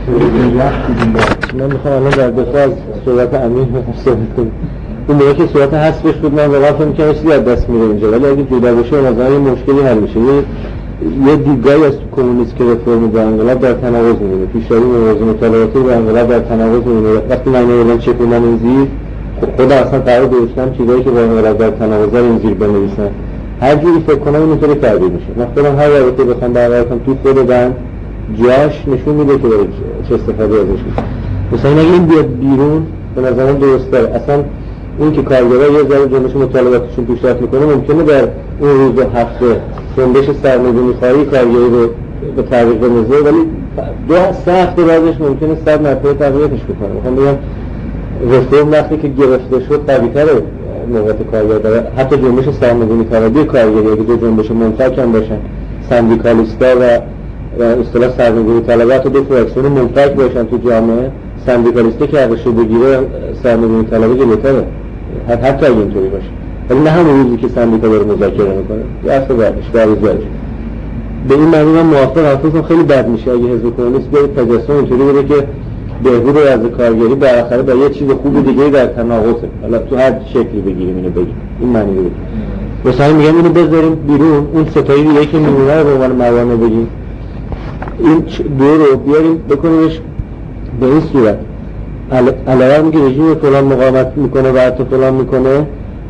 من میخوام الان در دفاع از صحبت امیر صحبت کنم. اون موقع که صحبت حذفش بود من واقعا فکر می‌کردم چیزی از دست میره اینجا، ولی اگه جدا بشه مثلا یه مشکلی حل میشه. یه دیدگاهی از کمونیست که رفرم با انقلاب در تناقض می‌بینه، پیشروی موازی مطالعاتی با انقلاب در تناقض می‌بینه. وقتی من میگم چه کنم این زیر خدا اصلا قرار گذاشتم چیزایی که با انقلاب در تناقض این زیر بنویسن، هر جوری فکر کنم اینطوری تعبیر میشه. مثلا هر رابطه بخوام برقرار کنم تو خود بند جاش نشون میده که چه استفاده ازش میشه. مثلا اگه این بیاد بیرون به نظرم درسته. اصلا اون که کارگرها یه ذره جنبش مطالباتشون پیشرفت میکنه ممکنه در اون روز و هفته جنبش سرمایه‌گذاری کارگری رو به تعویق بندازه، ولی 2-3 هفته بعدش ممکنه 100 مرتبه تغییرش بکنه. میخوام بگم رفرم وقتی که گرفته شد قوی‌تره موقعیت کارگر داره. حتی جنبش سرمایه‌گذاری کارگری اگه دو جنبش منفک هم باشن، سندیکالیستا و اصطلاح سرمایه‌گذاری طلبات دو فراکسیون منفک باشن تو جامعه، سندیکالیستا که حقش رو بگیره سرمایه‌گذاری طلبه جلوتره، حتی اگه اینطوری باشه. ولی نه همون روزی که سندیکا داره مذاکره میکنه، یه هفته بعدش به این معنی من موافق هستم. خیلی بد میشه اگه حزب کمونیست بیاد تجسم اینطوری بده که بهبود وضع کارگری بالاخره با یه چیز خوب دیگه در تناقضه. حالا تو هر شکلی بگیریم اینو بگیم، این معنی داره. مثلا میگم اینو بذاریم بیرون، اون ستایی دیگه که میمونه رو به عنوان موانع بگیم، این دو رو بیاریم بکنیمش به این صورت. علاوه که رژیم فلان مقاومت میکنه و حتی فلان میکنه،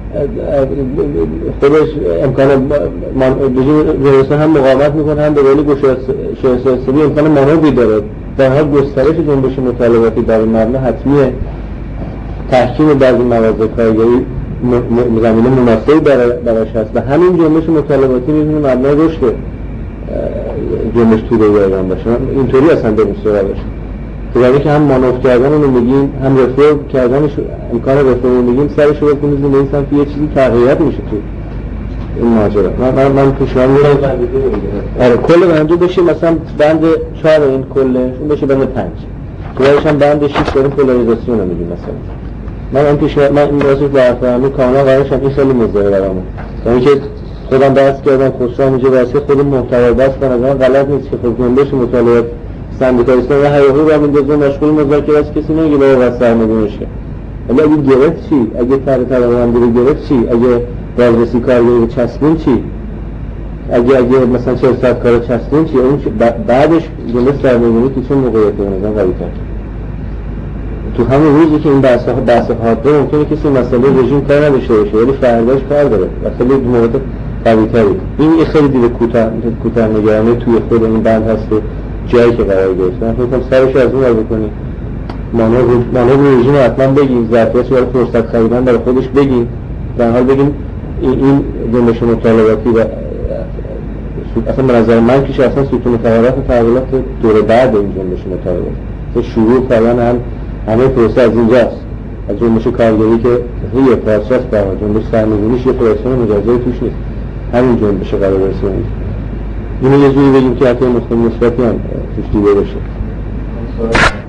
خودش امکان رژیم هم مقاومت میکنه، هم به دلیل گشایش‌سازی امکان مانوری داره. در حال گسترش جنبش مطالباتی در این مبنا حتمیه. تحکیم بعضی مواضع کارگری زمینه مناسبی براش هست و همین جنبش مطالباتی میتونه مبنای رشد جنبش توده ایران باشه. اینطوری اصلا بریم سراغش. یعنی که هم مانور کردن رو میگیم، هم رفرم کردنش، امکان رفرم رو میگیم، سرش رو بکنیم به این سمت یه چیزی تغییرات میشه تو این ماجرا. من پیشنهاد میدم آره کل بند بشه مثلا بند 4 این کلش اون بشه بند 5. توش هم بند 6 داریم پولاریزاسیون رو میگیم مثلا. من پیشنهاد من این واسه برفرمی کاملا قرارش این خیلی مزه برامون. یعنی که خودم بحث کردم خسرو میگه واسه خود محتوا بس کنه غلط نیست که خود جنبش مطالعات سندیکالیستان و هیاهو رو هم اندازه مشغول مذاکره است، کسی نمیگه باید واسه نمیشه. ولی اگه گرفت چی؟ اگه طرح هم گرفت چی؟ اگه بازرسی کارگری رو چسبون چی؟ اگه مثلا 400 کار چسبون چی؟ اون بعدش جنبش سرمایه‌گذاری تو چه موقعیتی به نظر قوی‌تر؟ تو همون روزی که این بحث حاده ممکنه کسی مسئله رژیم کار نداشته باشه ولی فرداش کار داره و خیلی موقعیت قوی‌تری. این یه خیلی دید کوتاه‌نگرانه توی خود این بند هست، جایی که قرار گرفته. من فکر کنم سرش از اون رو بکنیم. مانور رژیم رو حتما بگیم، ظرفیتش برای فرصت خریدن برای خودش بگیم، در حال بگیم این جنبش مطالباتی و اصلا به نظر من که اصلا ستون تحولات دوره بعد این جنبش مطالبات که شروع کردن همه پروسه از اینجاست، از جنبش کارگری که یه پروسه است، برای جنبش سرمایه‌گذاریش یه پروسه مجازی توش نیست، همین جنبش قرار برسونیم. اینو یه جوری بگیم که حتی مثبتی هم توش دیده بشه.